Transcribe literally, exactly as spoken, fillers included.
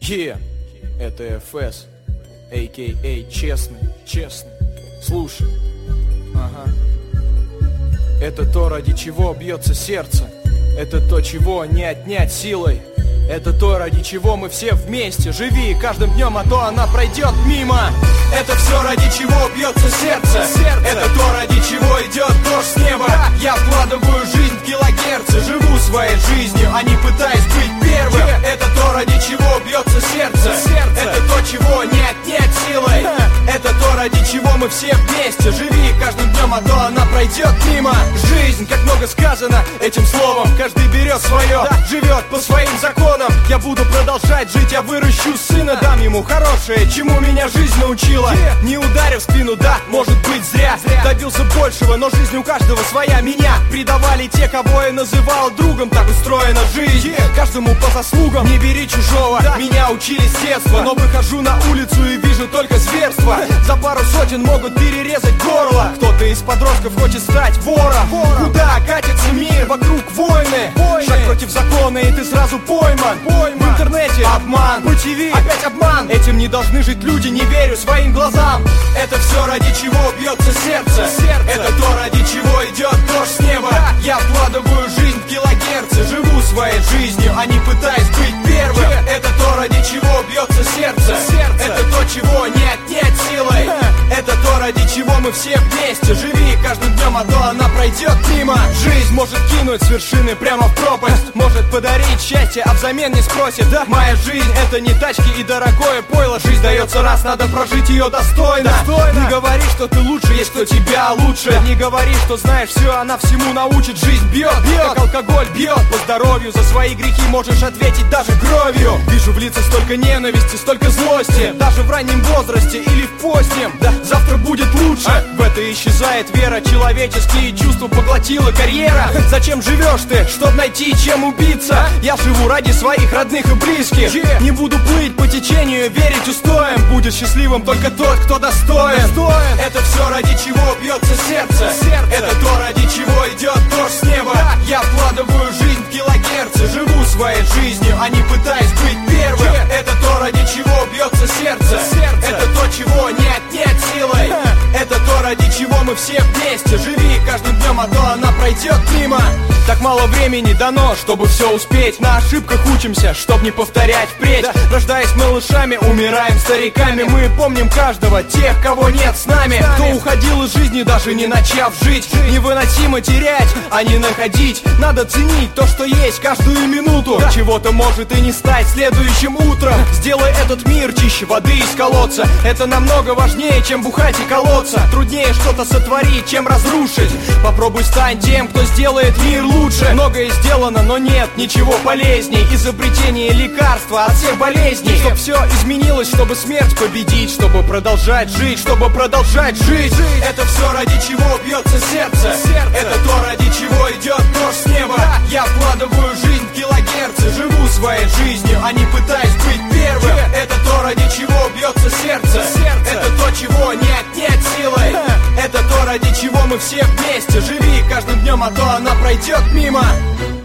Yeah, это эф эс, а ка а честный, честный. Слушай, ага. Это то, ради чего бьется сердце. Это то, чего не отнять силой. Это то, ради чего мы все вместе. Живи каждым днем, а то она пройдет мимо. Это все, ради чего бьется сердце, сердце. Это то, ради чего идет дождь с неба. Я вкладываю жизнь в килогерцы. Живу своей жизнью, а не пытаюсь быть первым. Это то, ради чего бьется сердце, сердце. Это то, чего не отнять силой. Это то, ради чего мы все вместе. Живи каждым днем, а то она пройдет мимо. Жизнь, как много сказано этим словом. Каждый берет свое, живет по своим законам. Я буду продолжать жить, я выращу сына. Дам ему хорошее, чему меня жизнь научила. Не ударив в спину, да, может быть зря. Добился большего, но жизнь у каждого своя. Меня предавали те, кого я называл другом. Так устроена жизнь, каждому по заслугам. Не бери чужого, меня учили с детства. Но выхожу на улицу и вижу только зверство. За пару сотен могут перерезать горло. Кто-то из подростков хочет стать вором. Куда катится мир? Вокруг войны. Шаг против закона, и ты сразу пойман. В интернете обман, по ТВ опять обман. Этим не должны жить люди, не верю своим глазам. Это все, ради чего бьется сердце, сердце. Это то, ради чего идет дождь с неба. Я вкладываю жизнь в килогерцы. Живу своей жизнью, а не пытаюсь быть первым. Это то, ради чего бьется сердце, сердце. Это то, чего не отнять силой. Это то, ради чего мы все вместе. Живи каждым днем, а то она пройдет мимо. Жизнь может кинуть с вершины прямо в пропасть. Может подарить счастье, а взамен не спросит. Да, моя жизнь это не тачки и дорогое пойло. Жизнь дается раз, надо прожить ее достойно. достойно. Не говори, что ты лучше, есть кто тебя лучше. Не говори, что знаешь все, она всему научит. Жизнь бьет, бьет, как алкоголь бьет по здоровью. За свои грехи можешь ответить даже кровью. Вижу в лицах столько ненависти, столько злости. Даже в раннем возрасте или в позднем. Да, завтра будет лучше. а? В это исчезает вера. Человеческие чувства поглотила карьера. Зачем живешь ты? Чтоб найти чем убиться. Я живу ради своих родных и близких. yeah. Не буду плыть по течению, верить устоям. Будет счастливым только тот, кто достоин, достоин. Это все, ради чего бьется сердце, сердце. Это то, ради чего идет дождь с неба. да. Я вкладываю жизнь в килогерцы. Живу своей жизнью, а не пытаюсь быть первым. yeah. Это то, ради чего бьется сердце, сердце. Это то, чего не отнять силой. Это то, ради чего мы все вместе. Живи каждым днем, а то она пройдет мимо. Так мало времени дано, чтобы все успеть. На ошибках учимся, чтоб не повторять впредь. да. Рождаясь малышами, умираем стариками. Мы помним каждого, тех, кого нет с нами. Кто уходил из жизни, даже не начав жить. Невыносимо терять, а не находить. Надо ценить то, что есть каждую минуту. да. Чего-то может и не стать следующим утром. Сделай этот мир чище воды из колодца. Это намного важнее, чем бухать и колоться. Труднее что-то сотворить, чем разрушить. Попробуй стань тем, кто сделает мир лучше. Многое сделано, но нет ничего полезней. Изобретение лекарства от всех болезней. Чтоб все изменилось, чтобы смерть победить. Чтобы продолжать жить, чтобы продолжать жить. Это все, ради чего бьется сердце, сердце. Это то, ради чего идет дождь с неба. да. Я вкладываю жизнь в килогерцы. Живу своей жизнью, а не пытаюсь быть первым. yeah. Это то, ради чего бьется сердце, сердце. Это то, чего не отнять силой. Это то, ради чего мы все вместе. Живи каждым днем, а то она пройдет мимо.